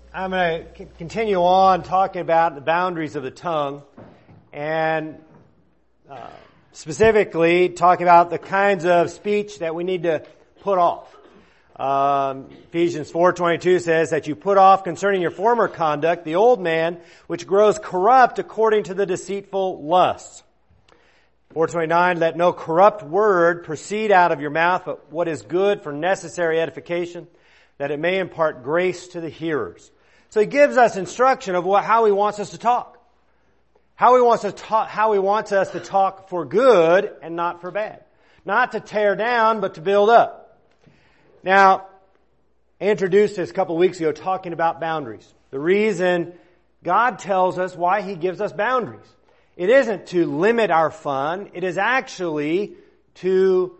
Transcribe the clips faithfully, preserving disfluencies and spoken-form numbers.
I'm going to continue on talking about the boundaries of the tongue, and uh, specifically talking about the kinds of speech that we need to put off. Um, Ephesians four twenty-two says that you put off concerning your former conduct the old man, which grows corrupt according to the deceitful lusts. four twenty-nine, let no corrupt word proceed out of your mouth, but what is good for necessary edification, that it may impart grace to the hearers. So he gives us instruction of what, how he wants us to talk. How he wants us to talk, how he wants us to talk for good and not for bad. Not to tear down, but to build up. Now, I introduced this a couple of weeks ago talking about boundaries. The reason God tells us why He gives us boundaries. It isn't to limit our fun. It is actually to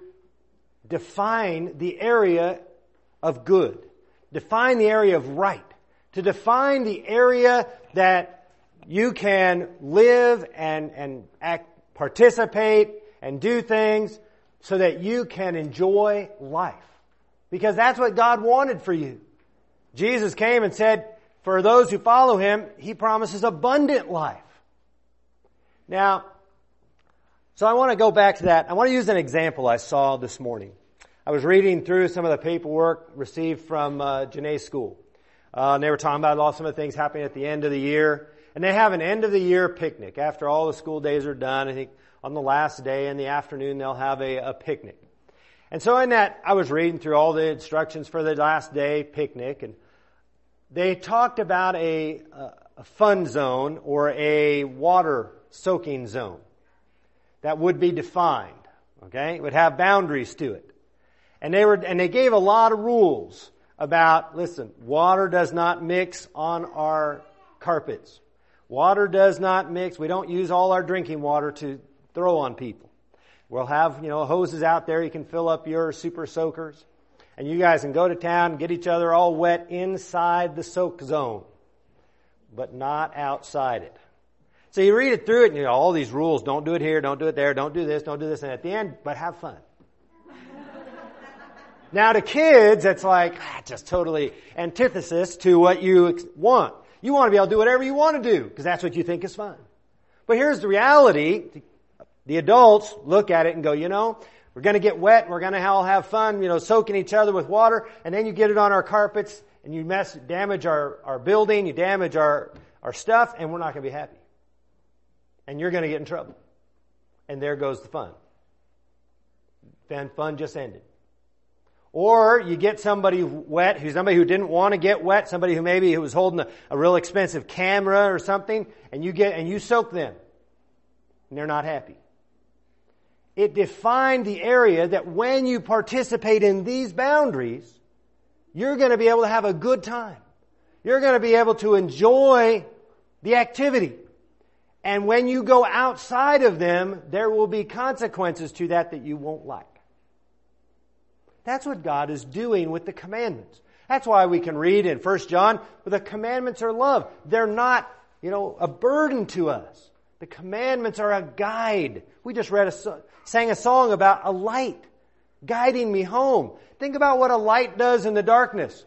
define the area of good. Define the area of right. To define the area that you can live and, and act, participate and do things so that you can enjoy life. Because that's what God wanted for you. Jesus came and said, for those who follow Him, He promises abundant life. Now, so I want to go back to that. I want to use an example I saw this morning. I was reading through some of the paperwork received from uh, Janae's school. Uh, and they were talking about all some of the things happening at the end of the year. And they have an end of the year picnic. After all the school days are done, I think on the last day in the afternoon they'll have a, a picnic. And so in that, I was reading through all the instructions for the last day picnic, and they talked about a, a fun zone or a water soaking zone that would be defined. Okay, it would have boundaries to it, and they were and they gave a lot of rules about. Listen, water does not mix on our carpets. Water does not mix. We don't use all our drinking water to throw on people. We'll have, you know, hoses out there. You can fill up your super soakers. And you guys can go to town and get each other all wet inside the soak zone. But not outside it. So you read it through it and you know, all these rules. Don't do it here. Don't do it there. Don't do this. Don't do this. And at the end, but have fun. Now to kids, it's like, ah, just totally antithesis to what you want. You want to be able to do whatever you want to do because that's what you think is fun. But here's the reality. The adults look at it and go, you know, we're going to get wet and we're going to all have fun, you know, soaking each other with water, and then you get it on our carpets and you mess, damage our, our building, you damage our, our stuff, and we're not going to be happy. And you're going to get in trouble. And there goes the fun. Then fun just ended. Or you get somebody wet, who's somebody who didn't want to get wet, somebody who maybe who was holding a, a real expensive camera or something, and you get and you soak them, and they're not happy. It defined the area that when you participate in these boundaries, you're going to be able to have a good time. You're going to be able to enjoy the activity. And when you go outside of them, there will be consequences to that that you won't like. That's what God is doing with the commandments. That's why we can read in First John, the commandments are love. They're not, you know, a burden to us. The commandments are a guide. We just read a, sang a song about a light guiding me home. Think about what a light does in the darkness.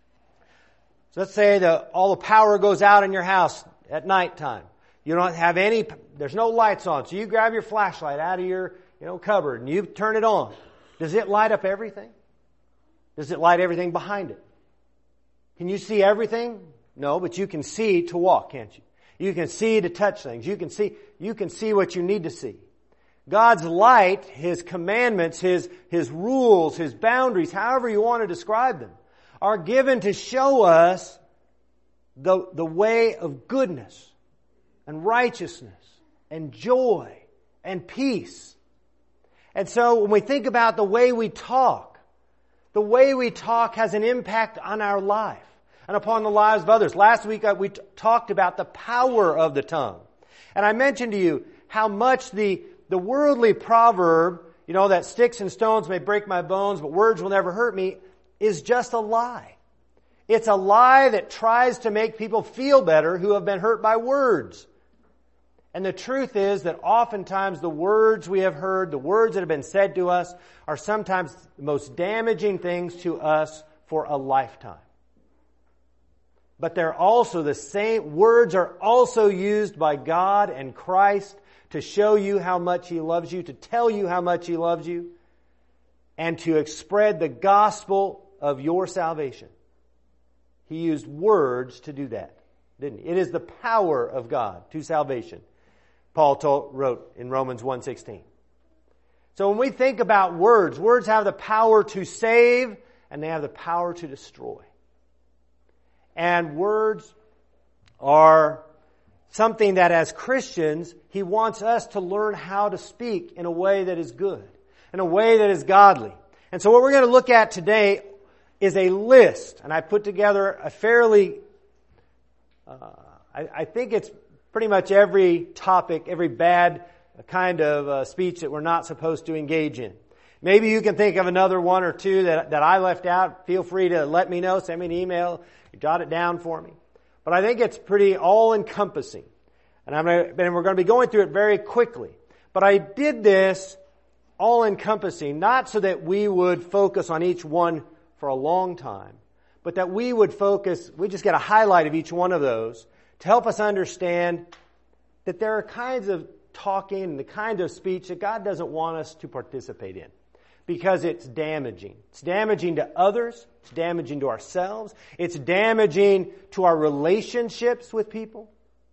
So let's say that all the power goes out in your house at nighttime. You don't have any, there's no lights on. So you grab your flashlight out of your, you know, cupboard and you turn it on. Does it light up everything? Does it light everything behind it? Can you see everything? No, but you can see to walk, can't you? You can see to touch things. You can see, you can see what you need to see. God's light, His commandments, His, His rules, His boundaries, however you want to describe them, are given to show us the, the way of goodness and righteousness and joy and peace. And so when we think about the way we talk, the way we talk has an impact on our life and upon the lives of others. Last week we t- talked about the power of the tongue. And I mentioned to you how much the, the worldly proverb, you know, that sticks and stones may break my bones, but words will never hurt me, is just a lie. It's a lie that tries to make people feel better who have been hurt by words. And the truth is that oftentimes the words we have heard, the words that have been said to us, are sometimes the most damaging things to us for a lifetime. But they're also the same, words are also used by God and Christ to show you how much He loves you, to tell you how much He loves you, and to spread the gospel of your salvation. He used words to do that, didn't He? It is the power of God to salvation, Paul told, wrote in Romans one sixteen. So when we think about words, words have the power to save and they have the power to destroy. And words are something that as Christians, He wants us to learn how to speak in a way that is good, in a way that is godly. And so what we're going to look at today is a list. And I put together a fairly, uh, I, I think it's pretty much every topic, every bad kind of uh, speech that we're not supposed to engage in. Maybe you can think of another one or two that, that I left out. Feel free to let me know. Send me an email. Jot it down for me. But I think it's pretty all-encompassing. And, I'm gonna, and we're going to be going through it very quickly. But I did this all-encompassing, not so that we would focus on each one for a long time, but that we would focus, we just get a highlight of each one of those to help us understand that there are kinds of talking and the kind of speech that God doesn't want us to participate in because it's damaging. It's damaging to others. It's damaging to ourselves. It's damaging to our relationships with people.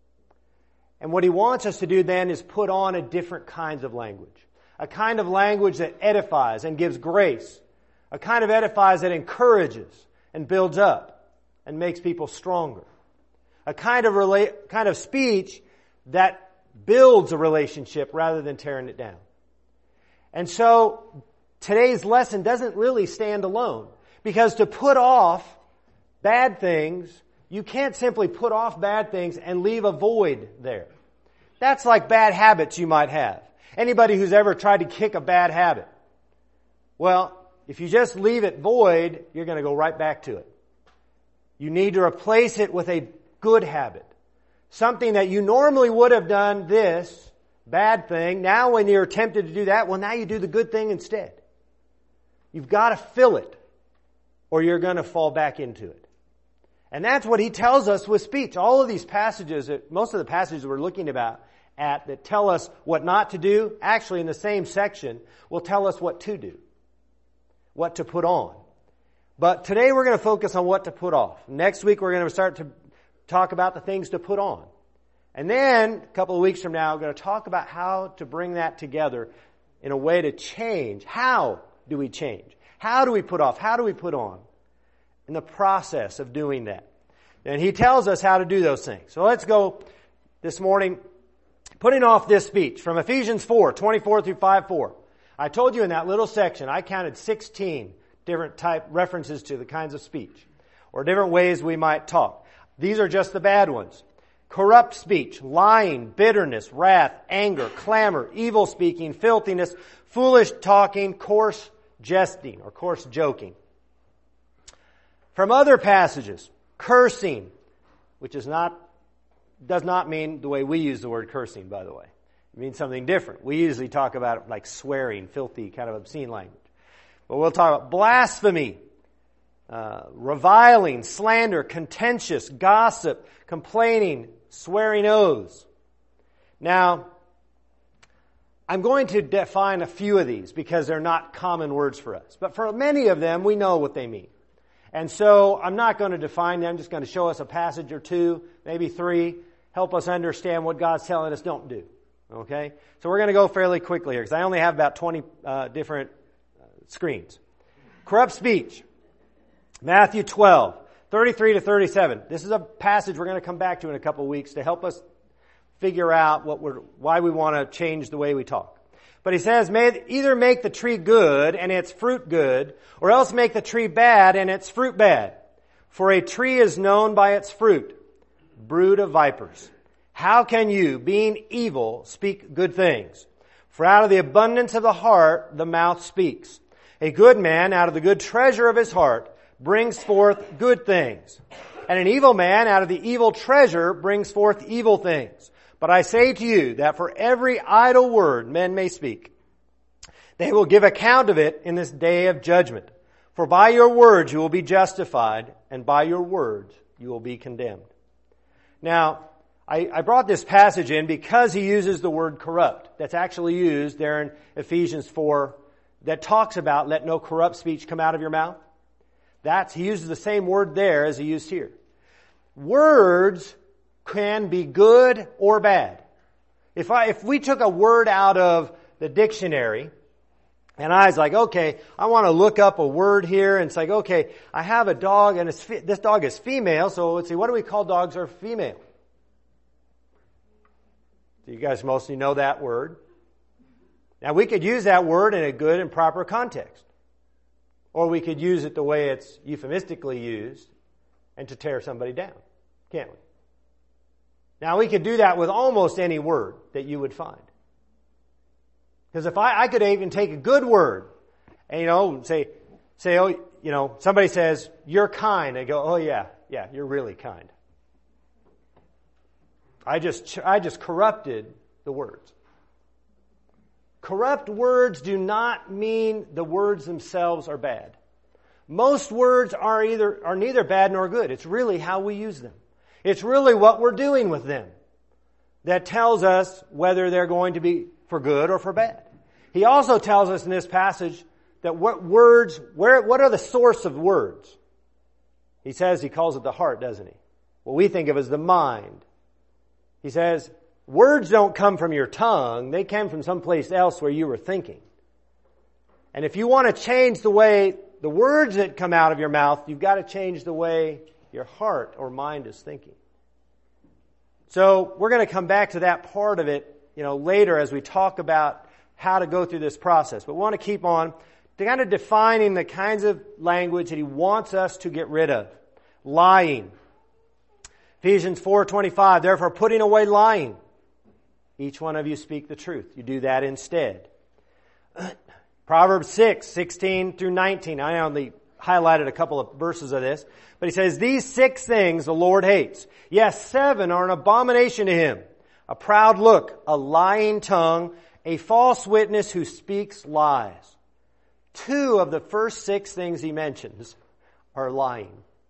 And what He wants us to do then is put on a different kinds of language. A kind of language that edifies and gives grace. A kind of edifies that encourages and builds up and makes people stronger. A kind of rela- kind of speech that builds a relationship rather than tearing it down. And so today's lesson doesn't really stand alone, because to put off bad things, you can't simply put off bad things and leave a void there. That's like bad habits you might have. Anybody who's ever tried to kick a bad habit. Well, if you just leave it void, you're going to go right back to it. You need to replace it with a good habit. Something that you normally would have done this bad thing. Now when you're tempted to do that, well, now you do the good thing instead. You've got to fill it, or you're going to fall back into it. And that's what He tells us with speech. All of these passages, most of the passages we're looking about at that tell us what not to do, actually in the same section, will tell us what to do, what to put on. But today we're going to focus on what to put off. Next week we're going to start to talk about the things to put on. And then, a couple of weeks from now, we're going to talk about how to bring that together in a way to change. How do we change? How do we put off? How do we put on? In the process of doing that. And He tells us how to do those things. So let's go this morning, putting off this speech from Ephesians four, twenty-four through five four. I told you in that little section, I counted sixteen different type references to the kinds of speech, or different ways we might talk. These are just the bad ones. Corrupt speech, lying, bitterness, wrath, anger, clamor, evil speaking, filthiness, foolish talking, coarse jesting, or coarse joking. From other passages, cursing, which is not, does not mean the way we use the word cursing, by the way. It means something different. We usually talk about it like swearing, filthy, kind of obscene language. But we'll talk about blasphemy, Uh, reviling, slander, contentious, gossip, complaining, swearing oaths. Now, I'm going to define a few of these because they're not common words for us. But for many of them, we know what they mean. And so I'm not going to define them. I'm just going to show us a passage or two, maybe three, help us understand what God's telling us don't do. Okay? So we're going to go fairly quickly here because I only have about twenty uh, different uh, screens. Corrupt speech. Matthew twelve, thirty-three to thirty-seven. This is a passage we're going to come back to in a couple of weeks to help us figure out what we're, why we want to change the way we talk. But He says, May either make the tree good and its fruit good, or else make the tree bad and its fruit bad. For a tree is known by its fruit. Brood of vipers. How can you, being evil, speak good things? For out of the abundance of the heart, the mouth speaks. A good man, out of the good treasure of his heart, brings forth good things. And an evil man out of the evil treasure brings forth evil things. But I say to you that for every idle word men may speak, they will give account of it in this day of judgment. For by your words you will be justified, and by your words you will be condemned. Now, I, I brought this passage in because he uses the word corrupt. That's actually used there in Ephesians four that talks about let no corrupt speech come out of your mouth. That's, he uses the same word there as he used here. Words can be good or bad. If I, if we took a word out of the dictionary and I was like, okay, I want to look up a word here and it's like, okay, I have a dog and it's, this dog is female, so let's see, what do we call dogs that are female? You guys mostly know that word. Now we could use that word in a good and proper context. Or we could use it the way it's euphemistically used and to tear somebody down. Can't we? Now we could do that with almost any word that you would find. Because if I, I could even take a good word and, you know, say, say, oh, you know, somebody says, you're kind. I go, oh yeah, yeah, you're really kind. I just, I just corrupted the words. Corrupt words do not mean the words themselves are bad. Most words are either, are neither bad nor good. It's really how we use them. It's really what we're doing with them that tells us whether they're going to be for good or for bad. He also tells us in this passage that what words, where, what are the source of words? He says, he calls it the heart, doesn't he? What we think of as the mind. He says, words don't come from your tongue. They came from someplace else where you were thinking. And if you want to change the way the words that come out of your mouth, you've got to change the way your heart or mind is thinking. So we're going to come back to that part of it, you know, later as we talk about how to go through this process. But we want to keep on kind of defining the kinds of language that he wants us to get rid of. Lying. Ephesians four twenty-five, therefore putting away lying. Each one of you speak the truth. You do that instead. Proverbs six, sixteen through nineteen. I only highlighted a couple of verses of this. But he says, these six things the Lord hates. Yes, seven are an abomination to him. A proud look, a lying tongue, a false witness who speaks lies. Two of the first six things he mentions are lying.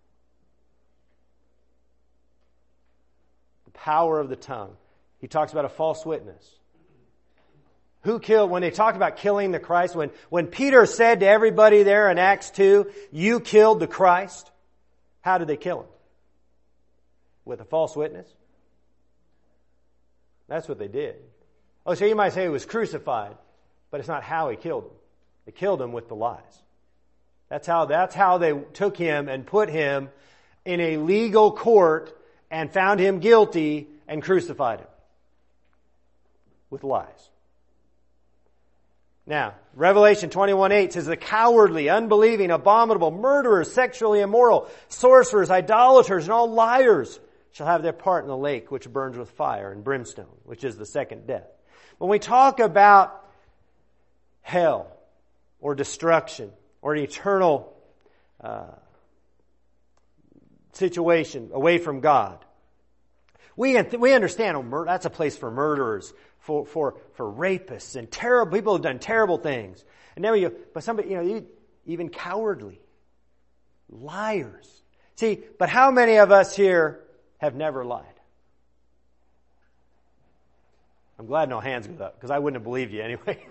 The power of the tongue. He talks about a false witness. Who killed, when they talk about killing the Christ, when, when Peter said to everybody there in Acts two, you killed the Christ, how did they kill him? With a false witness? That's what they did. Oh, so you might say he was crucified, but it's not how he killed him. They killed him with the lies. That's how, that's how they took him and put him in a legal court and found him guilty and crucified him. With lies. Now, Revelation twenty-one eight says, the cowardly, unbelieving, abominable, murderers, sexually immoral, sorcerers, idolaters, and all liars shall have their part in the lake which burns with fire and brimstone, which is the second death. When we talk about hell or destruction or an eternal uh, situation away from God, we we understand oh, that's a place for murderers, for for for rapists and terrible people who've done terrible things. And then we go, but somebody, you know, even cowardly, liars. See, but how many of us here have never lied? I'm glad no hands go up because I wouldn't have believed you anyway.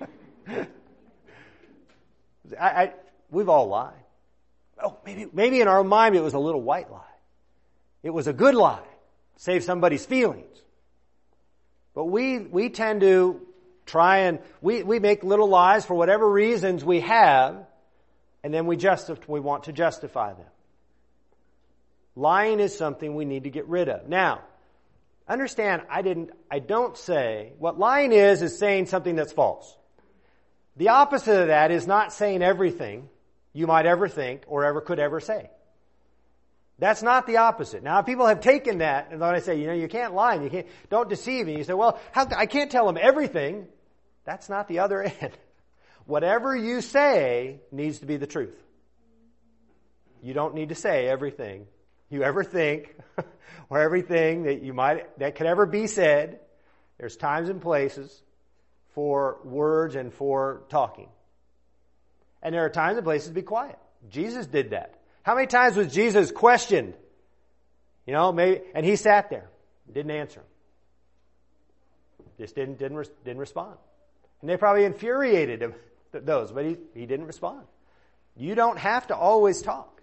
I, I we've all lied. Oh, maybe maybe in our mind it was a little white lie. It was a good lie. Save somebody's feelings. But we, we tend to try and, we, we make little lies for whatever reasons we have, and then we justify, we want to justify them. Lying is something we need to get rid of. Now, understand, I didn't, I don't say, what lying is, is saying something that's false. The opposite of that is not saying everything you might ever think or ever could ever say. That's not the opposite. Now, people have taken that, and when I say, you know, you can't lie, and you can't, don't deceive, and you say, well, how, I can't tell them everything. That's not the other end. Whatever you say needs to be the truth. You don't need to say everything you ever think, or everything that you might, that could ever be said. There's times and places for words and for talking. And there are times and places to be quiet. Jesus did that. How many times was Jesus questioned You know, maybe, and he sat there, didn't answer him. Just didn't didn't didn't respond. And they probably infuriated him, those, but he, he didn't respond. You don't have to always talk.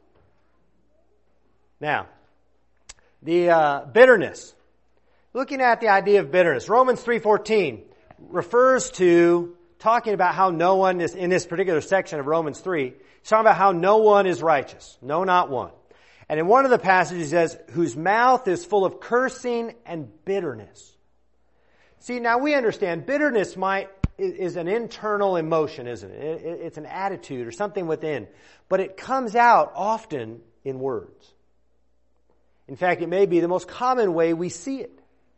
Now, the uh, bitterness. Looking at the idea of bitterness, Romans three fourteen refers to talking about how no one is, in this particular section of Romans three, he's talking about how no one is righteous. No, not one. And in one of the passages he says, whose mouth is full of cursing and bitterness. See, now we understand bitterness might is an internal emotion, isn't it? It's an attitude or something within. But it comes out often in words. In fact, it may be the most common way we see it.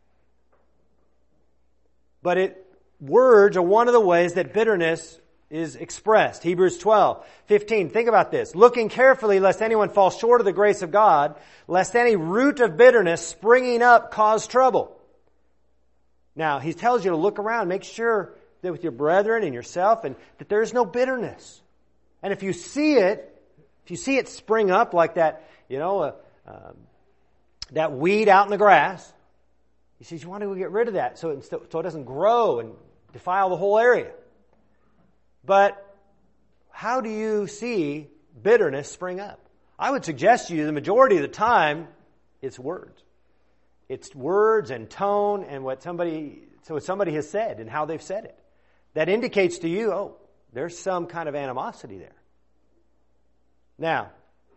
But it, words are one of the ways that bitterness is expressed. Hebrews twelve fifteen. Think about this. Looking carefully lest anyone fall short of the grace of God, lest any root of bitterness springing up cause trouble. Now, he tells you to look around, make sure that with your brethren and yourself, and that there is no bitterness. And if you see it, if you see it spring up like that, you know, uh, um, that weed out in the grass, he says you want to get rid of that so it, so it doesn't grow and defile the whole area. But how do you see bitterness spring up? I would suggest to you the majority of the time it's words. It's words and tone and what somebody so what somebody has said and how they've said it. That indicates to you, oh, there's some kind of animosity there. Now,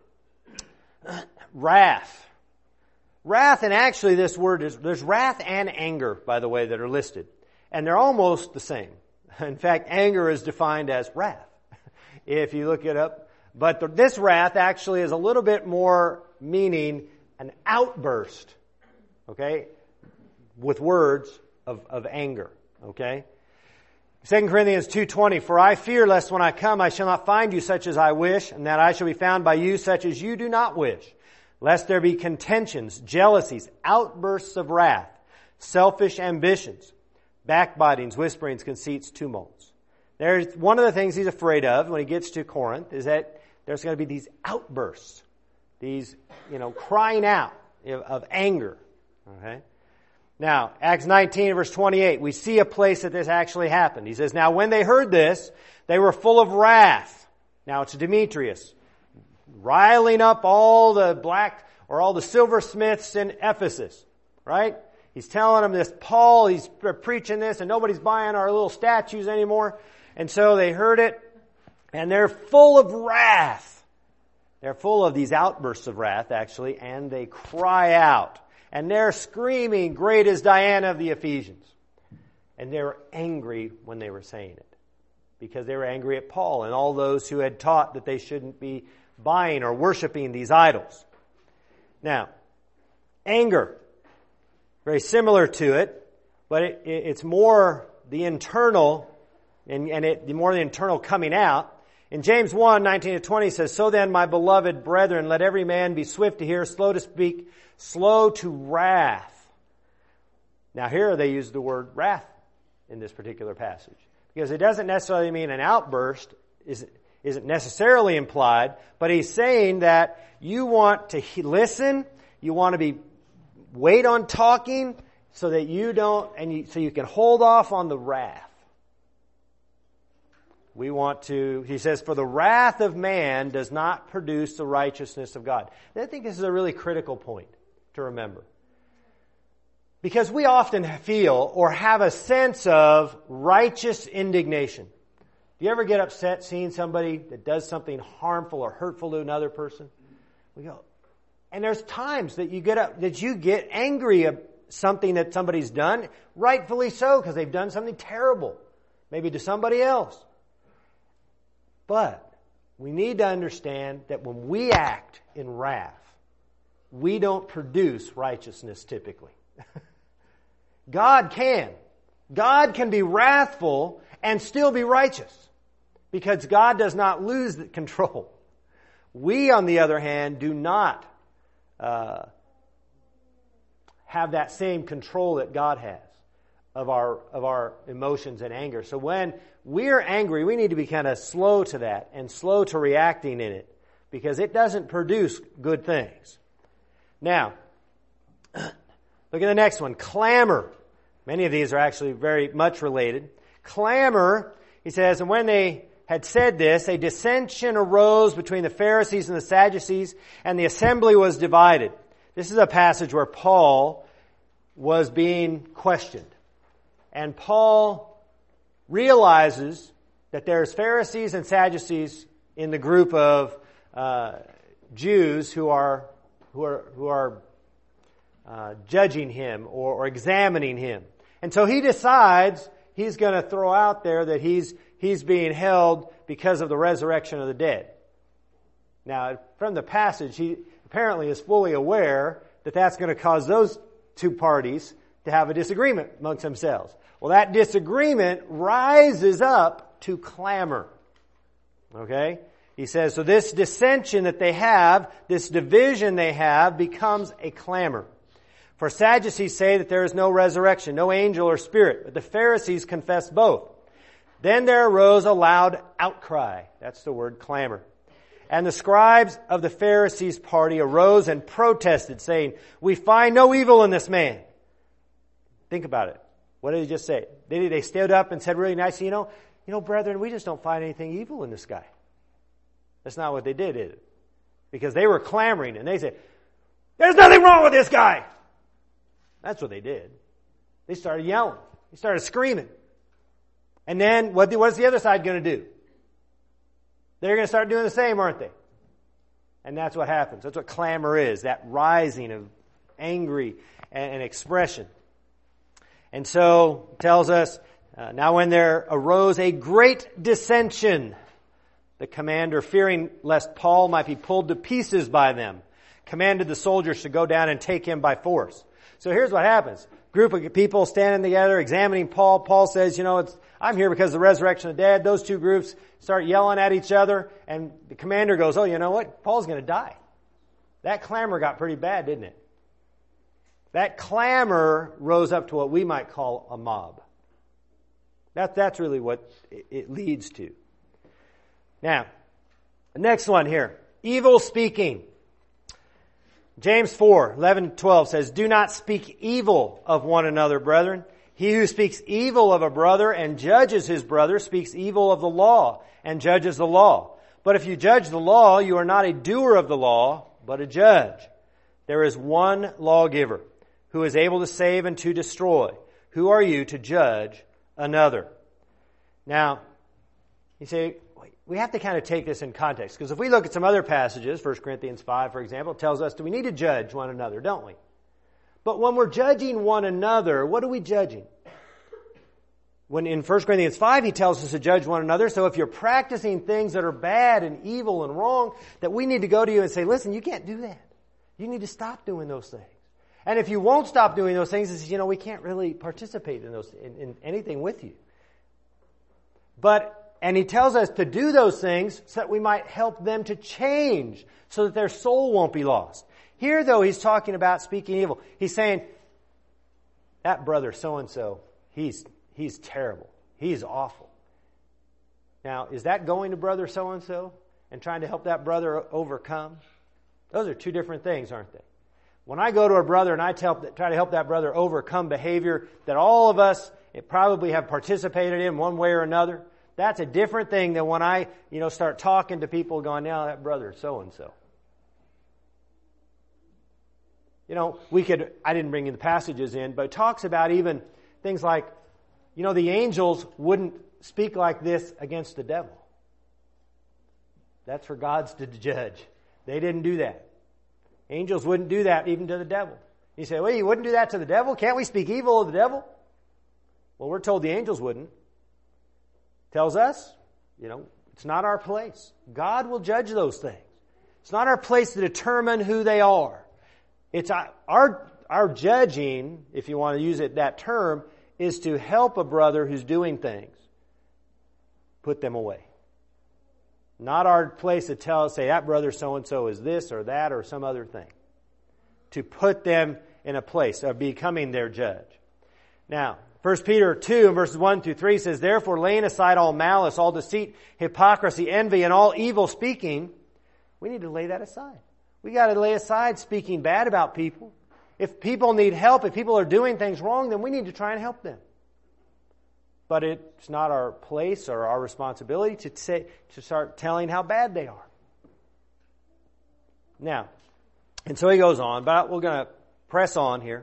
wrath. Wrath, and actually this word is, there's wrath and anger, by the way, that are listed. And they're almost the same. In fact, anger is defined as wrath, if you look it up. But the, this wrath actually is a little bit more meaning an outburst, okay, with words of, of anger, okay? Second Corinthians two twenty, for I fear lest when I come I shall not find you such as I wish, and that I shall be found by you such as you do not wish. Lest there be contentions, jealousies, outbursts of wrath, selfish ambitions, backbitings, whisperings, conceits, tumults. There's one of the things he's afraid of when he gets to Corinth is that there's going to be these outbursts, these, you know, crying out of anger. Okay? Now, Acts nineteen, verse twenty-eight, we see a place that this actually happened. He says, now when they heard this, they were full of wrath. Now it's Demetrius, riling up all the black or all the silversmiths in Ephesus, right? He's telling them this, Paul, he's preaching this, and nobody's buying our little statues anymore. And so they heard it, and they're full of wrath. They're full of these outbursts of wrath, actually, and they cry out. And they're screaming, great is Diana of the Ephesians. And they were angry when they were saying it, because they were angry at Paul and all those who had taught that they shouldn't be buying or worshiping these idols. Now, anger, very similar to it, but it, it, it's more the internal, and, and it, the more the internal coming out. In James one, nineteen to twenty says, so then, my beloved brethren, let every man be swift to hear, slow to speak, slow to wrath. Now here they use the word wrath in this particular passage, because it doesn't necessarily mean an outburst, isn't, isn't necessarily implied, but he's saying that you want to listen, you want to be wait on talking so that you don't, and you, so you can hold off on the wrath. We want to, he says, for the wrath of man does not produce the righteousness of God. And I think this is a really critical point to remember. Because we often feel or have a sense of righteous indignation. Do you ever get upset seeing somebody that does something harmful or hurtful to another person? We go, and there's times that you get up, that you get angry at something that somebody's done, rightfully so, because they've done something terrible, maybe to somebody else. But we need to understand that when we act in wrath, we don't produce righteousness typically. God can. God can be wrathful and still be righteous, because God does not lose the control. We, on the other hand, do not uh, have that same control that God has of our of our emotions and anger. So when we're angry, we need to be kind of slow to that and slow to reacting in it, because it doesn't produce good things. Now, Look at the next one, clamor. Many of these are actually very much related. Clamor, he says, and when they had said this, a dissension arose between the Pharisees and the Sadducees, and the assembly was divided. This is a passage where Paul was being questioned. And Paul realizes that there's Pharisees and Sadducees in the group of uh, Jews who are who are who are uh, judging him or, or examining him. And so he decides he's going to throw out there that he's he's being held because of the resurrection of the dead. Now, from the passage, he apparently is fully aware that that's going to cause those two parties to have a disagreement amongst themselves. Well, that disagreement rises up to clamor. Okay? He says, so this dissension that they have, this division they have, becomes a clamor. For Sadducees say that there is no resurrection, no angel or spirit, but the Pharisees confess both. Then there arose a loud outcry. That's the word clamor. And the scribes of the Pharisees' party arose and protested, saying, we find no evil in this man. Think about it. What did he just say? They, they stood up and said really nicely, you know, you know, brethren, we just don't find anything evil in this guy. That's not what they did, is it? Because they were clamoring and they said, there's nothing wrong with this guy. That's what they did. They started yelling. They started screaming. And then what what's the other side going to do? They're going to start doing the same, aren't they? And that's what happens. That's what clamor is, that rising of angry and, and expression. And so it tells us, uh, now when there arose a great dissension, the commander, fearing lest Paul might be pulled to pieces by them, commanded the soldiers to go down and take him by force. So here's what happens. Group of people standing together, examining Paul. Paul says, you know, it's, I'm here because of the resurrection of the dead. Those two groups start yelling at each other, and the commander goes, oh, you know what? Paul's going to die. That clamor got pretty bad, didn't it? That clamor rose up to what we might call a mob. That, that's really what it leads to. Now, the next one here. Evil speaking. James four, eleven, twelve says, do not speak evil of one another, brethren. He who speaks evil of a brother and judges his brother speaks evil of the law and judges the law. But if you judge the law, you are not a doer of the law, but a judge. There is one lawgiver who is able to save and to destroy. Who are you to judge another? Now, you say, we have to kind of take this in context, because if we look at some other passages, First Corinthians five, for example, it tells us that we need to judge one another, don't we? But when we're judging one another, what are we judging? When in First Corinthians five, he tells us to judge one another. So if you're practicing things that are bad and evil and wrong, that we need to go to you and say, listen, you can't do that. You need to stop doing those things. And if you won't stop doing those things, it's, you know, we can't really participate in those in, in anything with you. But And he tells us to do those things so that we might help them to change, so that their soul won't be lost. Here, though, he's talking about speaking evil. He's saying, that brother so-and-so, he's, he's terrible. He's awful. Now, is that going to brother so-and-so and trying to help that brother overcome? Those are two different things, aren't they? When I go to a brother and I tell, try to help that brother overcome behavior that all of us probably have participated in one way or another, that's a different thing than when I, you know, start talking to people going, now that brother so-and-so. You know, we could, I didn't bring the passages in, but it talks about even things like, you know, the angels wouldn't speak like this against the devil. That's for gods to judge. They didn't do that. Angels wouldn't do that even to the devil. You say, well, you wouldn't do that to the devil? Can't we speak evil of the devil? Well, we're told the angels wouldn't. Tells us, you know, it's not our place. God will judge those things. It's not our place to determine who they are. It's our, our judging, if you want to use it that term, is to help a brother who's doing things. Put them away. Not our place to tell, say, that brother so-and-so is this or that or some other thing. To put them in a place of becoming their judge. Now, First Peter two and verses one through three says, therefore, laying aside all malice, all deceit, hypocrisy, envy, and all evil speaking, we need to lay that aside. We got to lay aside speaking bad about people If people need help, if people are doing things wrong, then we need to try and help them. But it's not our place or our responsibility to say, to start telling how bad they are. Now, and so he goes on, but we're going to press on here.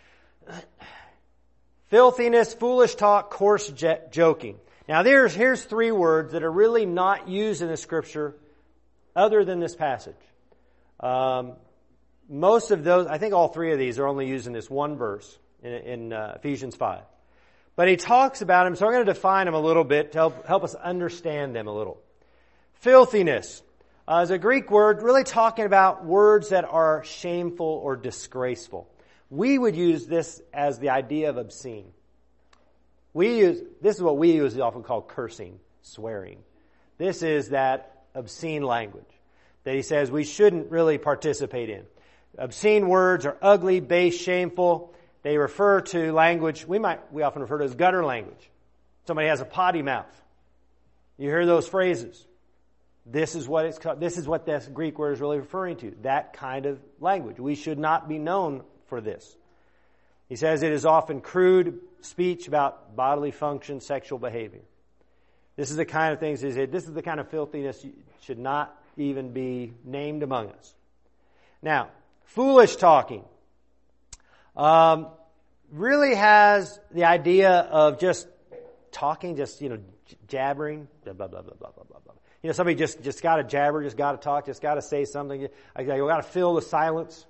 Filthiness, foolish talk, coarse j- joking. Now there's, here's three words that are really not used in the Scripture other than this passage. Um, most of those, I think all three of these are only used in this one verse in, in uh, Ephesians five. But he talks about them, so I'm going to define them a little bit to help, help us understand them a little. Filthiness uh, is a Greek word really talking about words that are shameful or disgraceful. We would use this as the idea of obscene. We use, this is what we use often called cursing, swearing. This is that obscene language that he says we shouldn't really participate in. Obscene words are ugly, base, shameful. They refer to language, we might, we often refer to as gutter language. Somebody has a potty mouth. You hear those phrases. This is what it's called, this is what this Greek word is really referring to. That kind of language. We should not be known for this. He says it is often crude speech about bodily function, sexual behavior. This is the kind of things he said, this is the kind of filthiness that should not even be named among us. Now, foolish talking. Um, really has the idea of just talking, just, you know, jabbering, blah, blah, blah, blah, blah, blah, blah. You know, somebody just, just got to jabber, just got to talk, just got to say something. I, I got to fill the silence.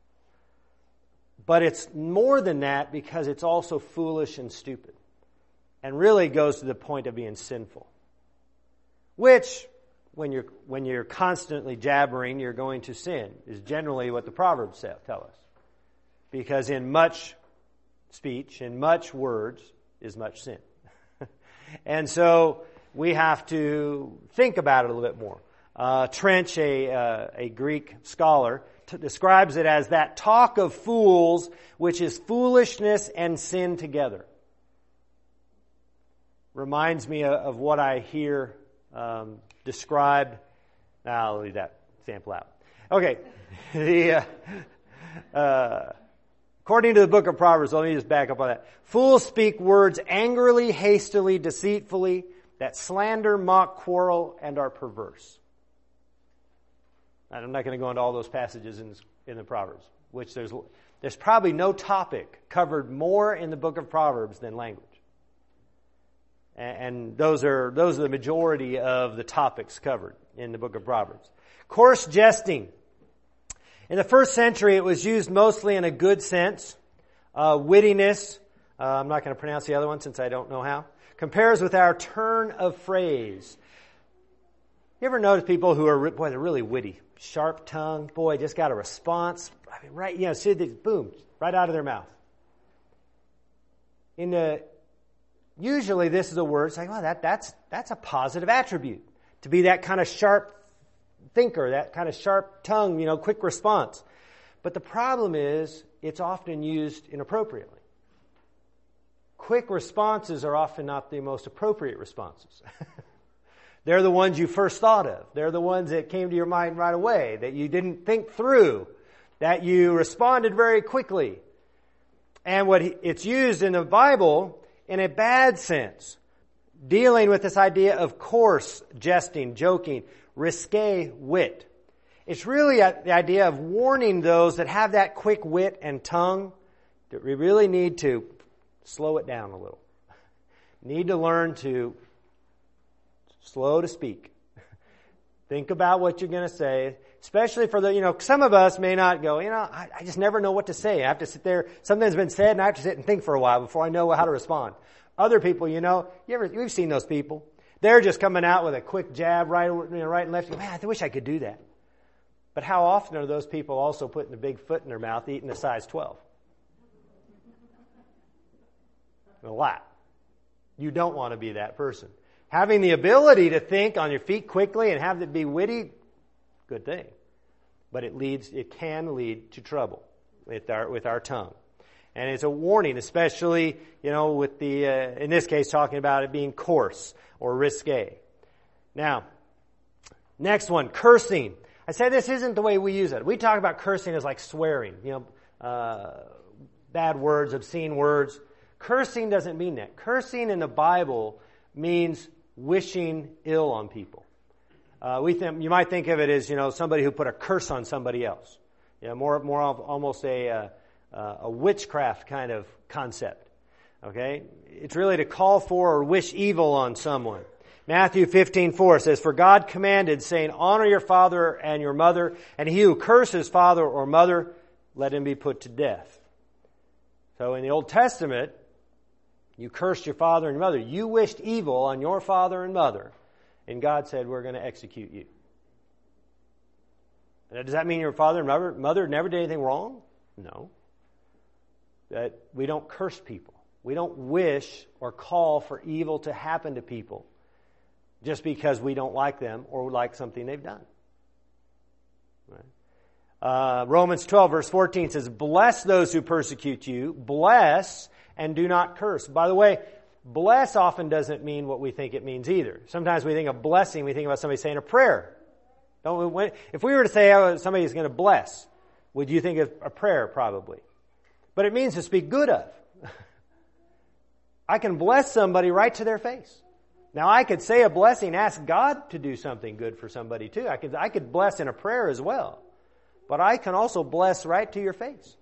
But it's more than that because it's also foolish and stupid. And really goes to the point of being sinful. Which, when you're, when you're constantly jabbering, you're going to sin, is generally what the Proverbs tell us. Because in much speech, in much words, is much sin. And so we have to think about it a little bit more. Uh, Trench, a, uh, a Greek scholar, t- describes it as that talk of fools, which is foolishness and sin together. Reminds me of, of what I hear um, described. Now, I'll leave that sample out. Okay. the... Uh, uh, According to the book of Proverbs, let me just back up on that. Fools speak words angrily, hastily, deceitfully, that slander, mock, quarrel, and are perverse. And I'm not going to go into all those passages in, this, in the Proverbs, which there's there's probably no topic covered more in the book of Proverbs than language. And, and those are those are the majority of the topics covered in the book of Proverbs. Coarse jesting. In the first century, it was used mostly in a good sense. Uh, wittiness, uh, I'm not going to pronounce the other one since I don't know how, compares with our turn of phrase. You ever notice people who are, boy, they're really witty, sharp tongue, boy, just got a response, I mean, right, you know, see, boom, right out of their mouth. In the, usually this is a word, it's like, well, that, that's, that's a positive attribute, to be that kind of sharp thinker, that kind of sharp tongue, you know, quick response. But the problem is, it's often used inappropriately. Quick responses are often not the most appropriate responses. They're the ones you first thought of. They're the ones that came to your mind right away, that you didn't think through, that you responded very quickly. And what he, it's used in the Bible in a bad sense, dealing with this idea of coarse jesting, joking, risque wit. It's really a, the idea of warning those that have that quick wit and tongue that we really need to slow it down a little. Need to learn to slow to speak. Think about what you're going to say, especially for the, you know, some of us may not go, you know, I, I just never know what to say. I have to sit there, something's been said and I have to sit and think for a while before I know how to respond. Other people, you know, you ever, we've seen those people. They're just coming out with a quick jab right, you know, right and left. Man, I wish I could do that. But how often are those people also putting a big foot in their mouth eating a size twelve? A lot. You don't want to be that person. Having the ability to think on your feet quickly and have it be witty, good thing. But it leads, it can lead to trouble with our, with our tongue. And it's a warning, especially, you know, with the, uh, in this case, talking about it being coarse or risque. Now, next one, cursing. I said this isn't the way we use it. We talk about cursing as like swearing, you know, uh, bad words, obscene words. Cursing doesn't mean that. Cursing in the Bible means wishing ill on people. Uh, we think, you might think of it as, you know, somebody who put a curse on somebody else. You know, more, more of almost a, uh, uh, a witchcraft kind of concept. Okay? It's really to call for or wish evil on someone. Matthew fifteen four says, "For God commanded, saying, honor your father and your mother, and he who curses father or mother, let him be put to death." So in the Old Testament, you cursed your father and mother. You wished evil on your father and mother. And God said, we're going to execute you. Now, does that mean your father and mother, mother never did anything wrong? No. That we don't curse people. We don't wish or call for evil to happen to people just because we don't like them or like something they've done. Right? Uh, Romans twelve verse fourteen says, "Bless those who persecute you. Bless and do not curse." By the way, bless often doesn't mean what we think it means either. Sometimes we think of blessing, we think about somebody saying a prayer. Don't we, when, if we were to say oh, somebody's going to bless, would you think of a prayer? Probably. But it means to speak good of. I can bless somebody right to their face. Now I could say a blessing, ask God to do something good for somebody too. I could, I could bless in a prayer as well. But I can also bless right to your face.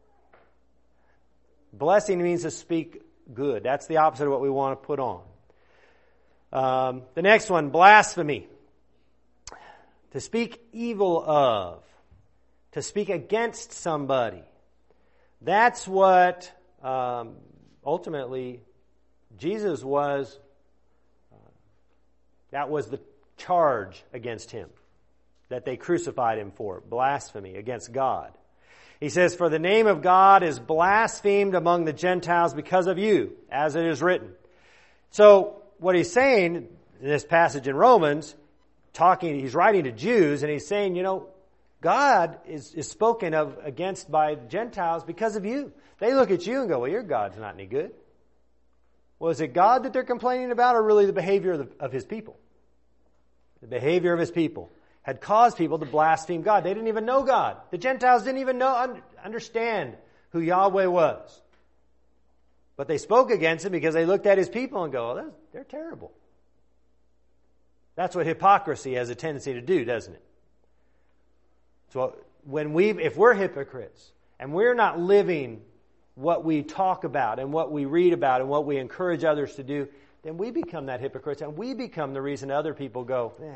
Blessing means to speak good. That's the opposite of what we want to put on. Um, the next one, blasphemy. To speak evil of. To speak against somebody. That's what um, ultimately Jesus was. Uh, that was the charge against him that they crucified him for. Blasphemy against God. He says, "For the name of God is blasphemed among the Gentiles because of you, as it is written." So what he's saying in this passage in Romans, talking, he's writing to Jews, and he's saying, you know, God is, is spoken of against by Gentiles because of you. They look at you and go, well, your God's not any good. Well, is it God that they're complaining about, or really the behavior of, the, of his people? The behavior of his people had caused people to blaspheme God. They didn't even know God. The Gentiles didn't even know, understand who Yahweh was. But they spoke against him because they looked at his people and go, oh, they're terrible. That's what hypocrisy has a tendency to do, doesn't it? So when we, if we're hypocrites and we're not living what we talk about and what we read about and what we encourage others to do, then we become that hypocrites and we become the reason other people go, eh,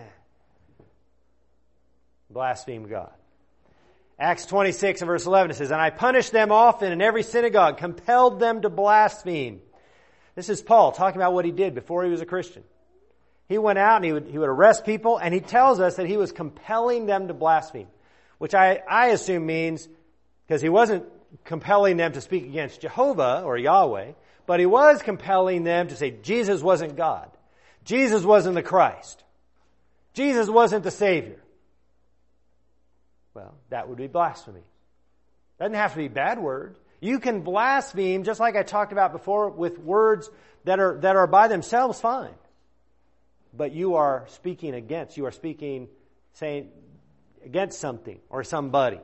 blaspheme God. Acts twenty-six and verse eleven, it says, "And I punished them often in every synagogue, compelled them to blaspheme." This is Paul talking about what he did before he was a Christian. He went out and he would, he would arrest people, and he tells us that he was compelling them to blaspheme, which I, I assume means, because he wasn't compelling them to speak against Jehovah or Yahweh, but he was compelling them to say Jesus wasn't God. Jesus wasn't the Christ. Jesus wasn't the Savior. Well, that would be blasphemy. Doesn't have to be bad words. You can blaspheme, just like I talked about before, with words that are that are by themselves fine. But you are speaking against, you are speaking, saying against something or somebody.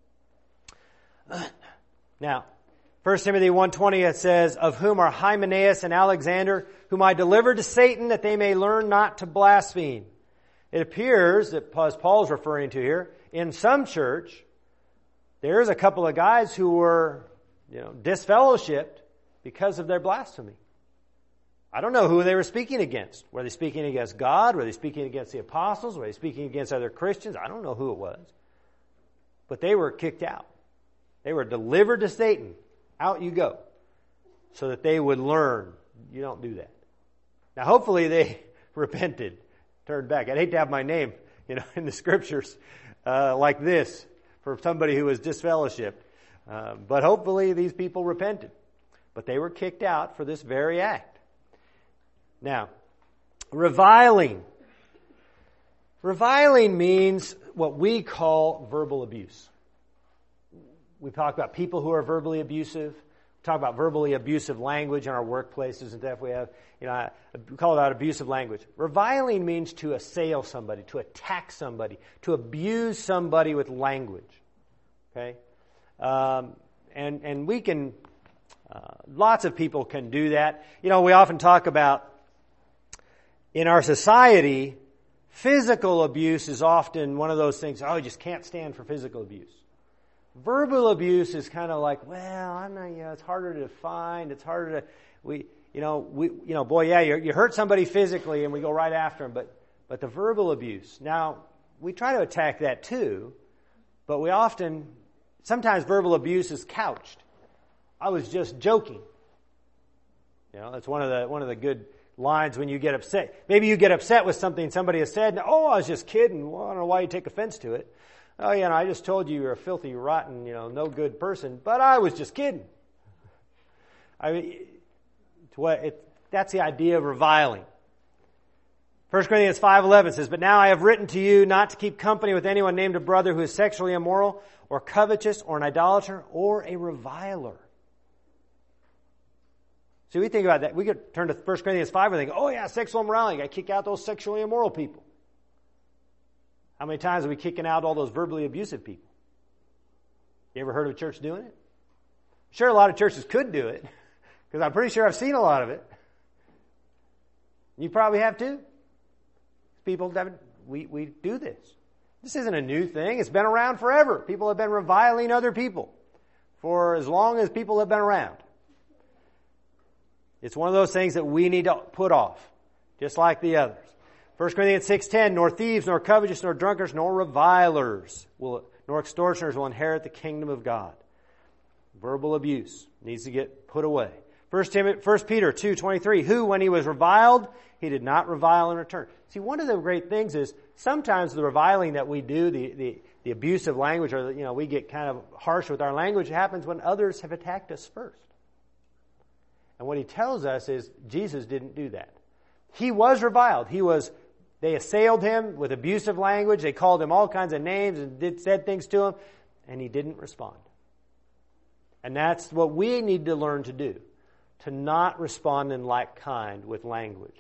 Now, First Timothy one twenty, it says, "Of whom are Hymenaeus and Alexander, whom I delivered to Satan, that they may learn not to blaspheme." It appears that, as Paul's referring to here, in some church, there's a couple of guys who were, you know, disfellowshipped because of their blasphemy. I don't know who they were speaking against. Were they speaking against God? Were they speaking against the apostles? Were they speaking against other Christians? I don't know who it was. But they were kicked out. They were delivered to Satan. Out you go. So that they would learn, you don't do that. Now hopefully they repented, turned back. I'd hate to have my name, you know, in the scriptures uh, like this for somebody who was disfellowshipped. Uh, but hopefully these people repented. But they were kicked out for this very act. Now, reviling. Reviling means what we call verbal abuse. We talk about people who are verbally abusive. We talk about verbally abusive language in our workplaces and stuff. We have, you know, we call it abusive language. Reviling means to assail somebody, to attack somebody, to abuse somebody with language. Okay? Um, and, and we can, uh, lots of people can do that. You know, we often talk about, in our society, physical abuse is often one of those things, oh, you just can't stand for physical abuse. Verbal abuse is kind of like, well, I'm not, you know, it's harder to find, it's harder to, we, you know, we, you know, boy, yeah, you you hurt somebody physically and we go right after them, but, but the verbal abuse. Now, we try to attack that too, but we often, sometimes verbal abuse is couched. I was just joking. You know, that's one of the, one of the good lines when you get upset. Maybe you get upset with something somebody has said, and, oh, I was just kidding. Well, I don't know why you take offense to it. Oh, you know, I just told you you're a filthy, rotten, you know, no good person, but I was just kidding. I mean, it's what it, that's the idea of reviling. First Corinthians five eleven says, but now I have written to you not to keep company with anyone named a brother who is sexually immoral or covetous or an idolater or a reviler. So we think about that. We could turn to First Corinthians five and think, oh yeah, sexual immorality. You got to kick out those sexually immoral people. How many times are we kicking out all those verbally abusive people? You ever heard of a church doing it? Sure, a lot of churches could do it, because I'm pretty sure I've seen a lot of it. You probably have too. People that we we do this. This isn't a new thing. It's been around forever. People have been reviling other people for as long as people have been around. It's one of those things that we need to put off, just like the others. First Corinthians six ten, nor thieves, nor covetous, nor drunkards, nor revilers, will, nor extortioners will inherit the kingdom of God. Verbal abuse needs to get put away. First Peter two twenty-three, who, when he was reviled, he did not revile in return. See, one of the great things is sometimes the reviling that we do, the, the, the abusive language, or, you know, we get kind of harsh with our language, happens when others have attacked us first. And what he tells us is Jesus didn't do that. He was reviled. He was, they assailed him with abusive language. They called him all kinds of names and did, said things to him, and he didn't respond. And that's what we need to learn to do, to not respond in like kind with language.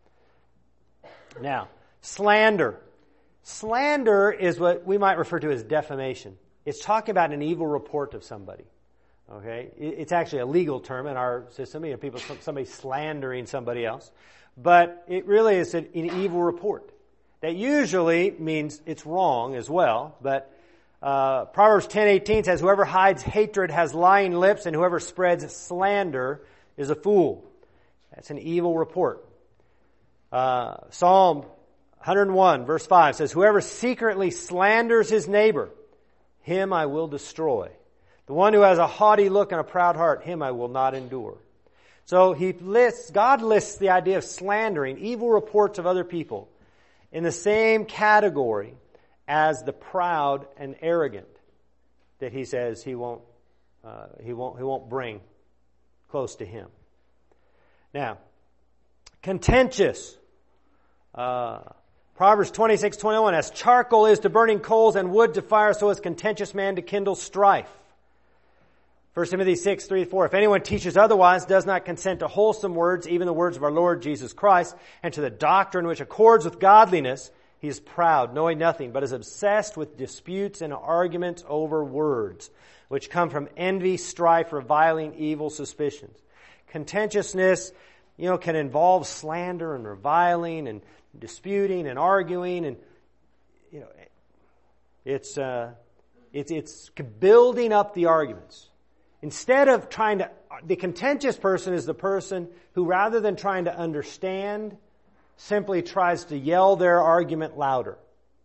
Now, slander. Slander is what we might refer to as defamation. It's talking about an evil report of somebody. Okay, it's actually a legal term in our system. You know, people, somebody slandering somebody else, but it really is an, an evil report. That usually means it's wrong as well. But uh, Proverbs ten eighteen says, "Whoever hides hatred has lying lips, and whoever spreads slander is a fool." That's an evil report. Uh, Psalm one oh one verse five says, "Whoever secretly slanders his neighbor, him I will destroy. The one who has a haughty look and a proud heart, him I will not endure." So he lists, God lists the idea of slandering, evil reports of other people, in the same category as the proud and arrogant that he says he won't, uh, he won't, he won't bring close to him. Now, contentious. Uh, Proverbs twenty-six twenty-one, as charcoal is to burning coals and wood to fire, so is contentious man to kindle strife. First Timothy six three to four, if anyone teaches otherwise, does not consent to wholesome words, even the words of our Lord Jesus Christ, and to the doctrine which accords with godliness, he is proud, knowing nothing, but is obsessed with disputes and arguments over words, which come from envy, strife, reviling, evil suspicions. Contentiousness, you know, can involve slander and reviling and disputing and arguing, and you know, it's uh, it's it's building up the arguments. Instead of trying to, the contentious person is the person who, rather than trying to understand, simply tries to yell their argument louder.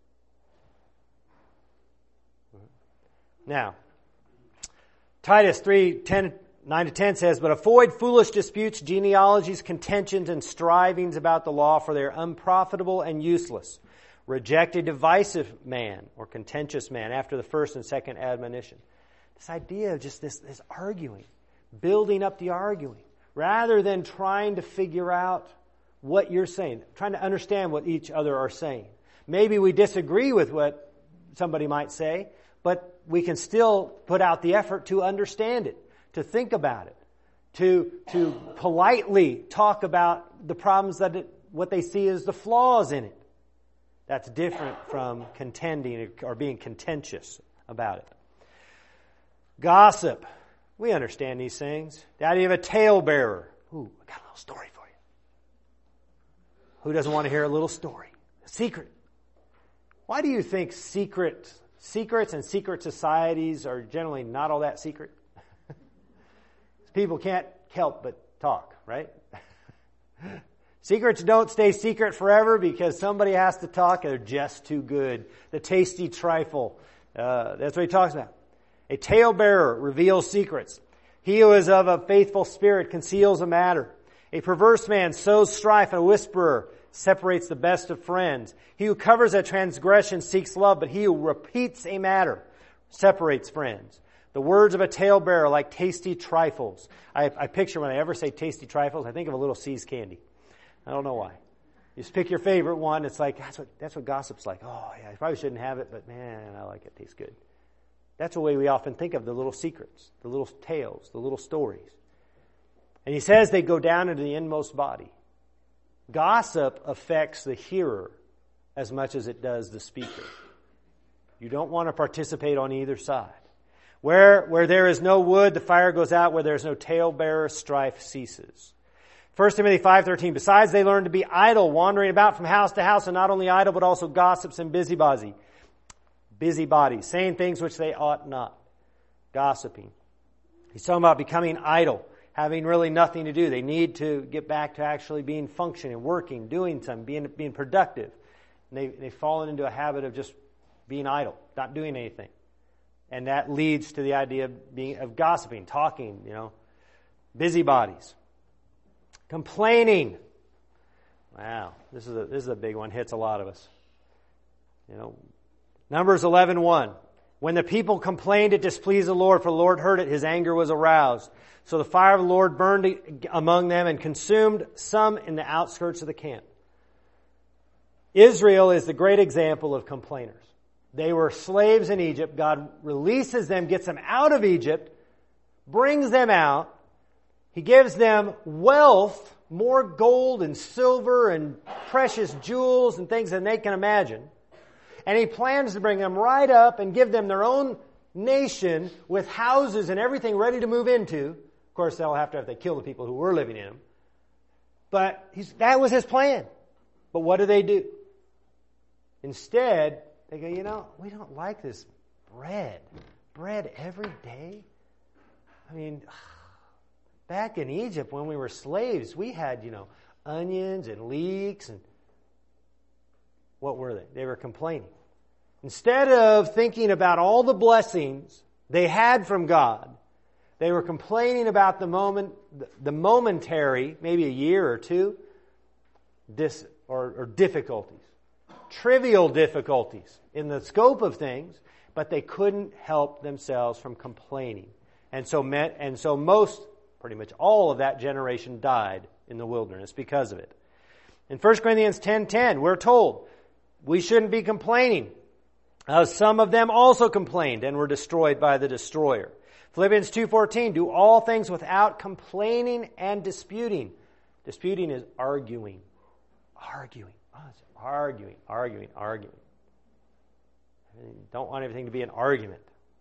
Now, Titus three ten nine to ten says, "But avoid foolish disputes, genealogies, contentions, and strivings about the law, for they are unprofitable and useless. Reject a divisive man," or contentious man, after the first and second admonition. This idea of just this, this arguing, building up the arguing, rather than trying to figure out what you're saying, trying to understand what each other are saying. Maybe we disagree with what somebody might say, but we can still put out the effort to understand it, to think about it, to to politely talk about the problems that it, what they see as the flaws in it. That's different from contending or being contentious about it. Gossip. We understand these things. The idea of a talebearer. Ooh, I got a little story for you. Who doesn't want to hear a little story? A secret. Why do you think secret, secrets and secret societies are generally not all that secret? People can't help but talk, right? Secrets don't stay secret forever because somebody has to talk. They're just too good. The tasty trifle. Uh, that's what he talks about. A talebearer reveals secrets. He who is of a faithful spirit conceals a matter. A perverse man sows strife, and a whisperer separates the best of friends. He who covers a transgression seeks love, but he who repeats a matter separates friends. The words of a talebearer are like tasty trifles. I, I picture when I ever say tasty trifles, I think of a little See's candy. I don't know why. You just pick your favorite one. It's like, that's what, that's what gossip's like. Oh, yeah, I probably shouldn't have it, but man, I like it. It tastes good. That's the way we often think of the little secrets, the little tales, the little stories. And he says they go down into the inmost body. Gossip affects the hearer as much as it does the speaker. You don't want to participate on either side. Where, where there is no wood, the fire goes out. Where there is no talebearer, strife ceases. First Timothy five thirteen, besides they learn to be idle, wandering about from house to house, and not only idle, but also gossips and busybody. Busybodies, saying things which they ought not. Gossiping. He's talking about becoming idle, having really nothing to do. They need to get back to actually being functioning, working, doing something, being, being productive. And they, they've fallen into a habit of just being idle, not doing anything. And that leads to the idea of being, of gossiping, talking, you know, busybodies. Complaining. Wow, this is a, this is a big one. Hits a lot of us. You know, Numbers eleven one. When the people complained, it displeased the Lord, for the Lord heard it. His anger was aroused. So the fire of the Lord burned among them and consumed some in the outskirts of the camp. Israel is the great example of complainers. They were slaves in Egypt. God releases them, gets them out of Egypt, brings them out. He gives them wealth, more gold and silver and precious jewels and things than they can imagine. And He plans to bring them right up and give them their own nation with houses and everything ready to move into. Of course, they'll have to have to kill the people who were living in them. But he's, that was His plan. But what do they do? Instead, they go, you know, we don't like this bread. Bread every day? I mean, back in Egypt when we were slaves, we had, you know, onions and leeks and what were they? They were complaining. Instead of thinking about all the blessings they had from God, they were complaining about the moment, the momentary, maybe a year or two, dis, or, or difficulties. Trivial difficulties in the scope of things, but they couldn't help themselves from complaining. And so, met, and so most, pretty much all of that generation died in the wilderness because of it. In First Corinthians ten ten, we're told we shouldn't be complaining. Uh, some of them also complained and were destroyed by the destroyer. Philippians two fourteen, do all things without complaining and disputing. Disputing is arguing. Arguing. Oh, it's arguing, arguing, arguing. I don't want everything to be an argument.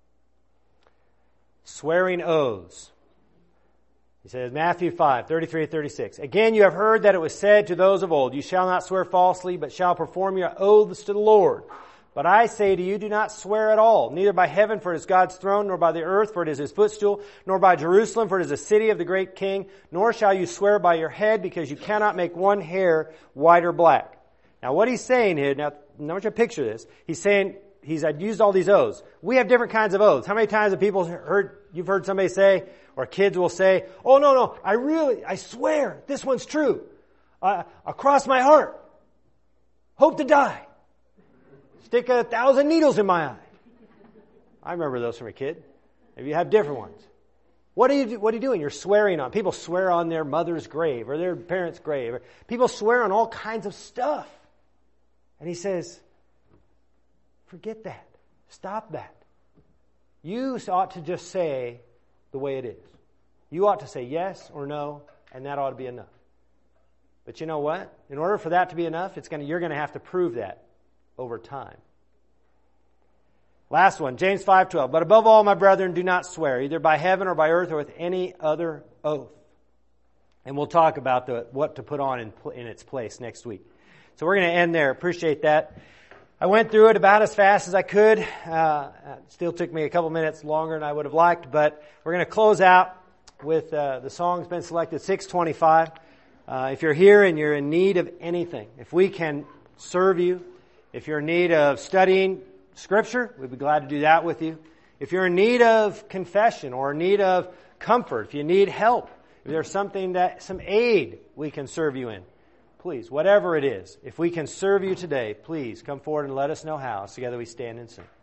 Swearing oaths. He says, Matthew five thirty-three to thirty-six. Again, you have heard that it was said to those of old, you shall not swear falsely, but shall perform your oaths to the Lord. But I say to you, do not swear at all, neither by heaven, for it is God's throne, nor by the earth, for it is His footstool, nor by Jerusalem, for it is the city of the great King, nor shall you swear by your head, because you cannot make one hair white or black. Now what he's saying here, now I want you to picture this. He's saying, he's I'd used all these oaths. We have different kinds of oaths. How many times have people heard, you've heard somebody say, or kids will say, oh no, no, I really, I swear, this one's true. Uh, across my heart. Hope to die. Stick a thousand needles in my eye. I remember those from a kid. Maybe you have different ones. What are you do, what are you doing? You're swearing on. People swear on their mother's grave or their parents' grave. People swear on all kinds of stuff. And he says, forget that. Stop that. You ought to just say the way it is. You ought to say yes or no, and that ought to be enough. But you know what? In order for that to be enough, it's going to, you're going to have to prove that over time. Last one, James five twelve. But above all, my brethren, do not swear, either by heaven or by earth or with any other oath. And we'll talk about the what to put on in, in its place next week. So we're going to end there. Appreciate that. I went through it about as fast as I could. Uh, it still took me a couple minutes longer than I would have liked, but we're going to close out with uh, the song's been selected, six twenty-five. Uh, if you're here and you're in need of anything, if we can serve you, if you're in need of studying Scripture, we'd be glad to do that with you. If you're in need of confession or in need of comfort, if you need help, if there's something that, some aid we can serve you in, please, whatever it is, if we can serve you today, please come forward and let us know how. Together we stand and sing.